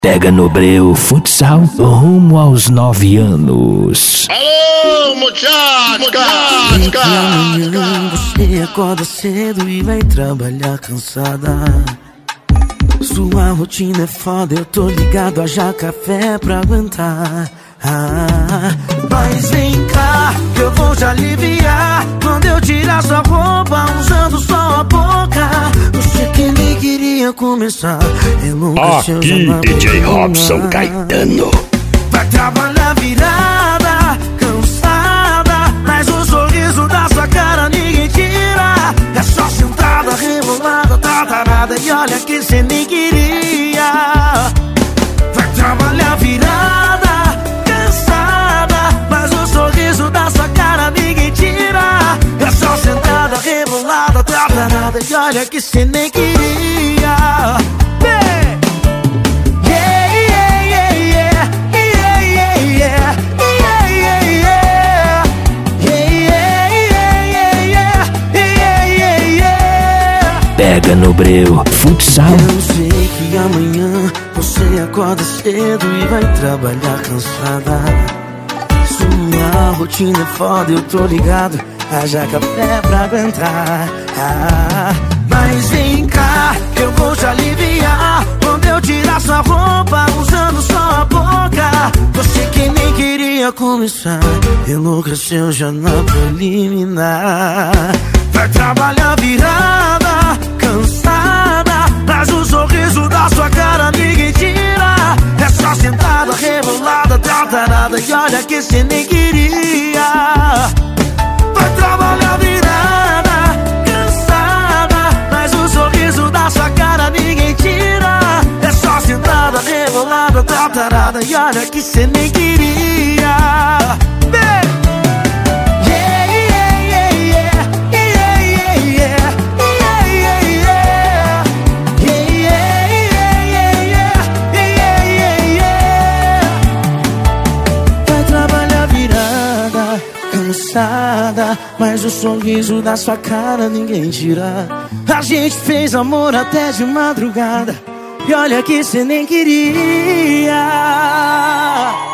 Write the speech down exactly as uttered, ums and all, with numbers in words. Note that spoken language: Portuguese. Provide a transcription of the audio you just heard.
Pega no breu futsal rumo aos nove anos. Alô, muchacha! Amanhã você acorda cedo e vai trabalhar cansada. Sua rotina é foda, eu tô ligado, haja café pra aguentar. Ah, mas vem cá, que eu vou te aliviar. Quando eu tirar sua roupa, usando só a boca. Você que nem queria começar. Aqui, D J Robson Caetano. Vai trabalhar virada, cansada, mas o sorriso da sua cara ninguém tira. É só sentada, rebolada, tatarada, e olha que cê nem queria. Vai trabalhar virada, cansada, mas o sorriso da sua cara ninguém tira. É só sentada, rebolada, tatarada, e olha que cê nem queria. Pega no breu futsal. Eu sei que amanhã você acorda cedo e vai trabalhar cansada. Sua rotina é foda, eu tô ligado, haja café pra aguentar. Ah, mas vem cá, eu vou te aliviar. Quando eu tirar sua roupa, usando só a boca. Você que nem queria começar, enlouqueceu já na preliminar. Vai trabalhar virada, cansada, mas o sorriso da sua cara ninguém tira. É só sentada, rebolada, tratarada, e olha que cê nem queria. Vai trabalhar virada, cansada, mas o sorriso da sua cara ninguém tira. É só sentada, rebolada, tratarada, e olha que cê nem queria. Mas o sorriso da sua cara ninguém tira. A gente fez amor até de madrugada, e olha que cê nem queria.